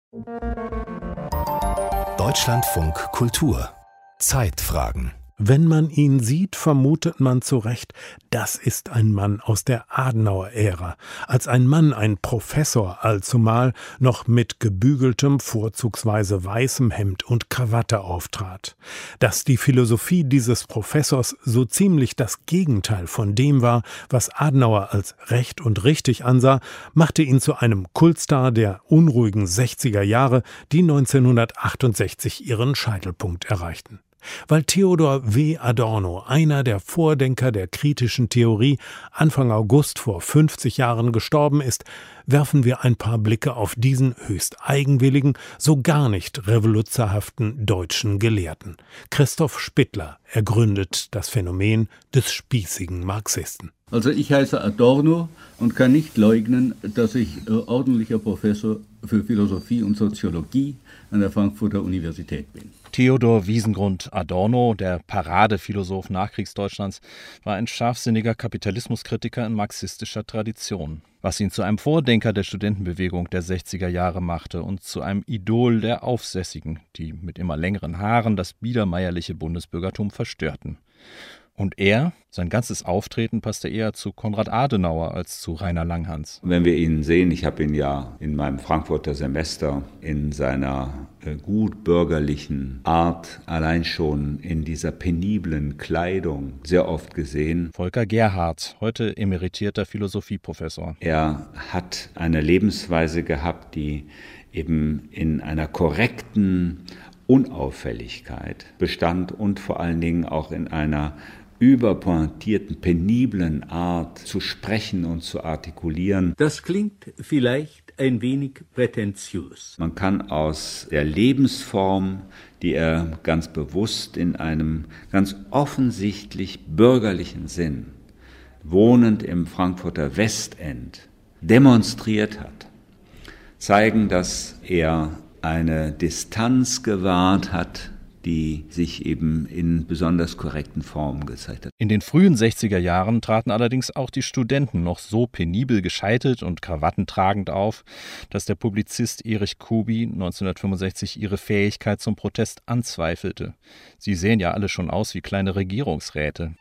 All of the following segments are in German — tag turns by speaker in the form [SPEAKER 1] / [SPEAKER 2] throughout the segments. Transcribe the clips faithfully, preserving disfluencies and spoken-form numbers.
[SPEAKER 1] Deutschlandfunk Kultur Zeitfragen.
[SPEAKER 2] Wenn man ihn sieht, vermutet man zu Recht, das ist ein Mann aus der Adenauer-Ära. Als ein Mann, ein Professor, allzumal noch mit gebügeltem, vorzugsweise weißem Hemd und Krawatte auftrat. Dass die Philosophie dieses Professors so ziemlich das Gegenteil von dem war, was Adenauer als recht und richtig ansah, machte ihn zu einem Kultstar der unruhigen sechziger Jahre, die neunzehnhundertachtundsechzig ihren Scheitelpunkt erreichten. Weil Theodor W. Adorno, einer der Vordenker der kritischen Theorie, Anfang August vor fünfzig Jahren gestorben ist, werfen wir ein paar Blicke auf diesen höchst eigenwilligen, so gar nicht revoluzerhaften deutschen Gelehrten. Christoph Spittler ergründet das Phänomen des spießigen Marxisten.
[SPEAKER 3] Also ich heiße Adorno und kann nicht leugnen, dass ich äh, ordentlicher Professor für Philosophie und Soziologie an der Frankfurter Universität bin.
[SPEAKER 4] Theodor Wiesengrund Adorno, der Paradephilosoph Nachkriegsdeutschlands, war ein scharfsinniger Kapitalismuskritiker in marxistischer Tradition, was ihn zu einem Vordenker der Studentenbewegung der sechziger Jahre machte und zu einem Idol der Aufsässigen, die mit immer längeren Haaren das biedermeierliche Bundesbürgertum verstörten. Und er, sein ganzes Auftreten passte eher zu Konrad Adenauer als zu Rainer Langhans.
[SPEAKER 5] Wenn wir ihn sehen, ich habe ihn ja in meinem Frankfurter Semester in seiner äh, gut bürgerlichen Art, allein schon in dieser peniblen Kleidung sehr oft gesehen.
[SPEAKER 4] Volker Gerhardt, heute emeritierter Philosophieprofessor.
[SPEAKER 5] Er hat eine Lebensweise gehabt, die eben in einer korrekten Unauffälligkeit bestand und vor allen Dingen auch in einer überpointierten, peniblen Art zu sprechen und zu artikulieren.
[SPEAKER 3] Das klingt vielleicht ein wenig prätentiös.
[SPEAKER 5] Man kann aus der Lebensform, die er ganz bewusst in einem ganz offensichtlich bürgerlichen Sinn, wohnend im Frankfurter Westend, demonstriert hat, zeigen, dass er eine Distanz gewahrt hat, die sich eben in besonders korrekten Formen gezeigt hat.
[SPEAKER 4] In den frühen sechziger Jahren traten allerdings auch die Studenten noch so penibel gescheitelt und krawattentragend auf, dass der Publizist Erich Kubi neunzehnhundertfünfundsechzig ihre Fähigkeit zum Protest anzweifelte. Sie sehen ja alle schon aus wie kleine Regierungsräte.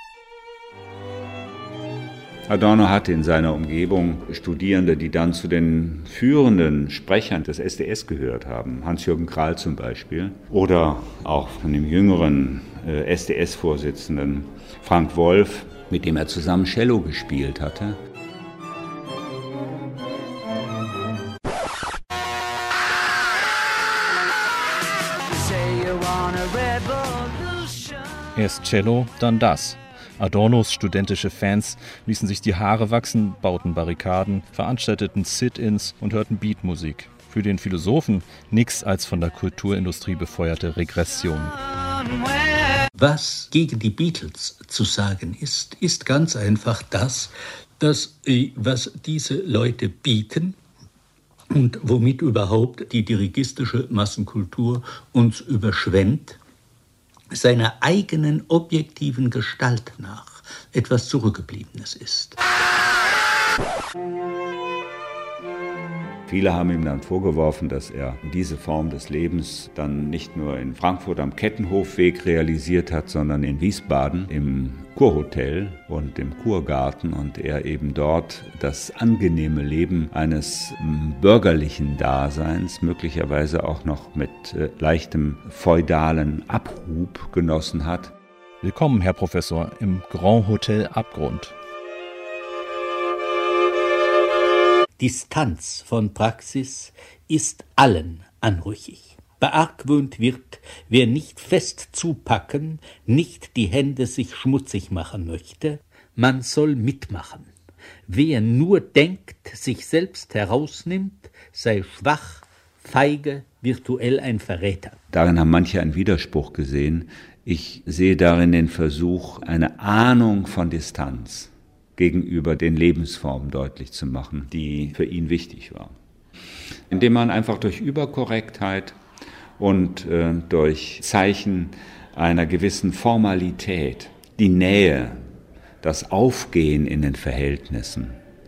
[SPEAKER 5] Adorno hatte in seiner Umgebung Studierende, die dann zu den führenden Sprechern des S D S gehört haben. Hans-Jürgen Krahl zum Beispiel. Oder auch von dem jüngeren äh, S D S-Vorsitzenden Frank Wolf, mit dem er zusammen Cello gespielt hatte.
[SPEAKER 4] Erst Cello, dann das. Adornos studentische Fans ließen sich die Haare wachsen, bauten Barrikaden, veranstalteten Sit-ins und hörten Beatmusik. Für den Philosophen nichts als von der Kulturindustrie befeuerte Regression.
[SPEAKER 6] Was gegen die Beatles zu sagen ist, ist ganz einfach das, dass was diese Leute bieten und womit überhaupt die dirigistische Massenkultur uns überschwemmt, seiner eigenen objektiven Gestalt nach etwas Zurückgebliebenes ist.
[SPEAKER 5] Viele haben ihm dann vorgeworfen, dass er diese Form des Lebens dann nicht nur in Frankfurt am Kettenhofweg realisiert hat, sondern in Wiesbaden im Kurhotel und im Kurgarten und er eben dort das angenehme Leben eines bürgerlichen Daseins, möglicherweise auch noch mit äh, leichtem feudalen Abhub genossen hat.
[SPEAKER 4] Willkommen, Herr Professor, im Grand Hotel Abgrund.
[SPEAKER 6] Distanz von Praxis ist allen anrüchig. Beargwöhnt wird, wer nicht fest zupacken, nicht die Hände sich schmutzig machen möchte. Man soll mitmachen. Wer nur denkt, sich selbst herausnimmt, sei schwach, feige, virtuell ein Verräter.
[SPEAKER 5] Darin haben manche einen Widerspruch gesehen. Ich sehe darin den Versuch, eine Ahnung von Distanz gegenüber den Lebensformen deutlich zu machen, die für ihn wichtig waren. Indem man einfach durch Überkorrektheit und äh, durch Zeichen einer gewissen Formalität die Nähe, das Aufgehen in den Verhältnissen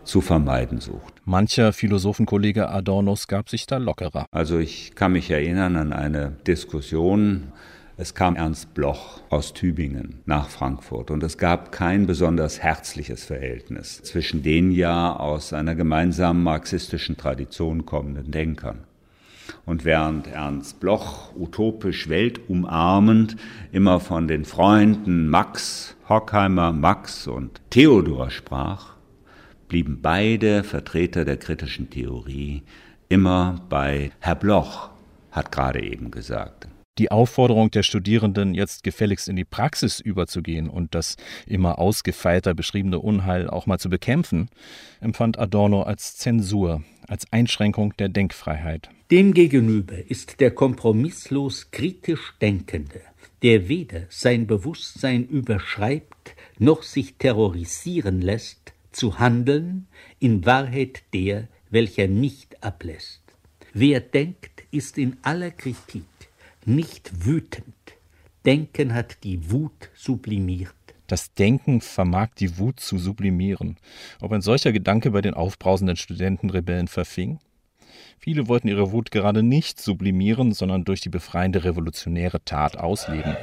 [SPEAKER 5] zu vermeiden sucht.
[SPEAKER 4] Mancher Philosophenkollege Adornos gab sich da lockerer.
[SPEAKER 5] Also ich kann mich erinnern an eine Diskussion. Es kam Ernst Bloch aus Tübingen nach Frankfurt und es gab kein besonders herzliches Verhältnis zwischen den ja aus einer gemeinsamen marxistischen Tradition kommenden Denkern. Und während Ernst Bloch utopisch weltumarmend immer von den Freunden Max, Horkheimer, Max und Theodor sprach, blieben beide Vertreter der kritischen Theorie immer bei Herr Bloch, hat gerade eben gesagt.
[SPEAKER 4] Die Aufforderung der Studierenden, jetzt gefälligst in die Praxis überzugehen und das immer ausgefeilter beschriebene Unheil auch mal zu bekämpfen, empfand Adorno als Zensur, als Einschränkung der Denkfreiheit.
[SPEAKER 6] Demgegenüber ist der kompromisslos kritisch Denkende, der weder sein Bewusstsein überschreibt, noch sich terrorisieren lässt, zu handeln, in Wahrheit der, welcher nicht ablässt. Wer denkt, ist in aller Kritik nicht wütend. Denken hat die Wut sublimiert.
[SPEAKER 4] Das Denken vermag die Wut zu sublimieren. Ob ein solcher Gedanke bei den aufbrausenden Studentenrebellen verfing? Viele wollten ihre Wut gerade nicht sublimieren, sondern durch die befreiende revolutionäre Tat ausleben.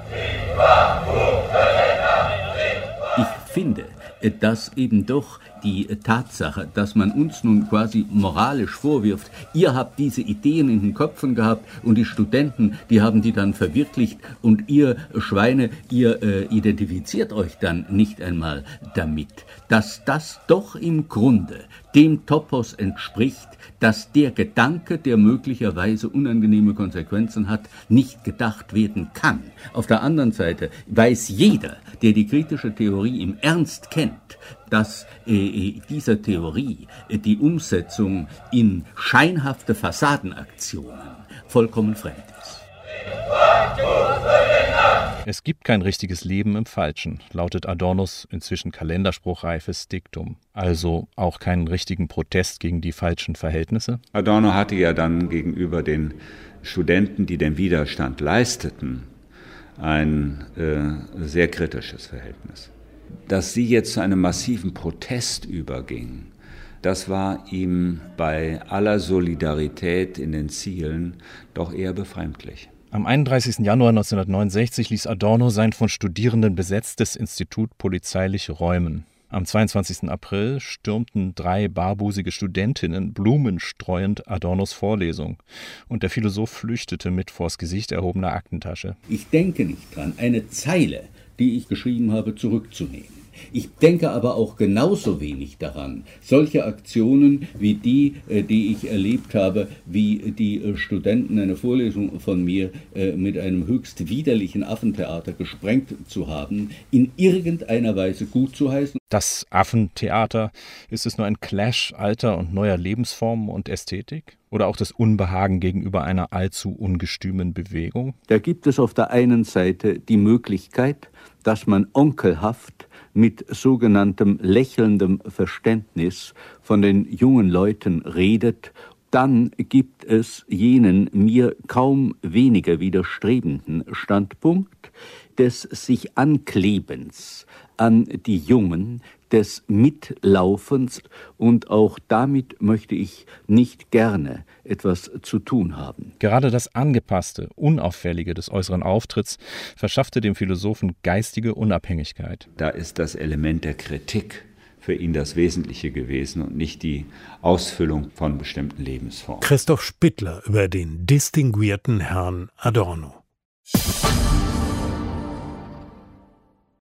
[SPEAKER 3] Ich finde, dass eben doch die Tatsache, dass man uns nun quasi moralisch vorwirft, ihr habt diese Ideen in den Köpfen gehabt und die Studenten, die haben die dann verwirklicht und ihr Schweine, ihr äh, identifiziert euch dann nicht einmal damit, dass das doch im Grunde dem Topos entspricht, dass der Gedanke, der möglicherweise unangenehme Konsequenzen hat, nicht gedacht werden kann. Auf der anderen Seite weiß jeder, der die kritische Theorie im Ernst kennt, dass äh, dieser Theorie äh, die Umsetzung in scheinhafte Fassadenaktionen vollkommen fremd ist.
[SPEAKER 4] Es gibt kein richtiges Leben im Falschen, lautet Adornos inzwischen kalenderspruchreifes Diktum. Also auch keinen richtigen Protest gegen die falschen Verhältnisse?
[SPEAKER 5] Adorno hatte ja dann gegenüber den Studenten, die den Widerstand leisteten, ein äh, sehr kritisches Verhältnis. Dass sie jetzt zu einem massiven Protest übergingen, das war ihm bei aller Solidarität in den Zielen doch eher befremdlich.
[SPEAKER 4] Am einunddreißigsten Januar neunzehnhundertneunundsechzig ließ Adorno sein von Studierenden besetztes Institut polizeilich räumen. Am zweiundzwanzigsten April stürmten drei barbusige Studentinnen blumenstreuend Adornos Vorlesung und der Philosoph flüchtete mit vors Gesicht erhobener Aktentasche.
[SPEAKER 3] Ich denke nicht dran, eine Zeile, die ich geschrieben habe, zurückzunehmen. Ich denke aber auch genauso wenig daran, solche Aktionen wie die, die ich erlebt habe, wie die Studenten eine Vorlesung von mir mit einem höchst widerlichen Affentheater gesprengt zu haben, in irgendeiner Weise gut zu heißen.
[SPEAKER 4] Das Affentheater, ist es nur ein Clash alter und neuer Lebensformen und Ästhetik? Oder auch das Unbehagen gegenüber einer allzu ungestümen Bewegung?
[SPEAKER 6] Da gibt es auf der einen Seite die Möglichkeit, dass man onkelhaft mit sogenanntem lächelndem Verständnis von den jungen Leuten redet. Dann gibt es jenen mir kaum weniger widerstrebenden Standpunkt des sich Anklebens an die Jungen, des Mitlaufens, und auch damit möchte ich nicht gerne etwas zu tun haben.
[SPEAKER 4] Gerade das Angepasste, Unauffällige des äußeren Auftritts verschaffte dem Philosophen geistige Unabhängigkeit.
[SPEAKER 5] Da ist das Element der Kritik für ihn das Wesentliche gewesen und nicht die Ausfüllung von bestimmten Lebensformen.
[SPEAKER 2] Christoph Spittler über den distinguierten Herrn Adorno.